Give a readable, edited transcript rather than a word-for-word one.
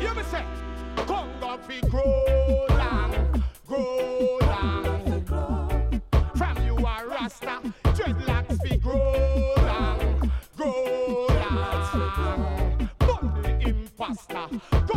You me say, Congo fi grow long, grow long. From you a Rasta, dreadlocks fi grow long, grow long. But the imposter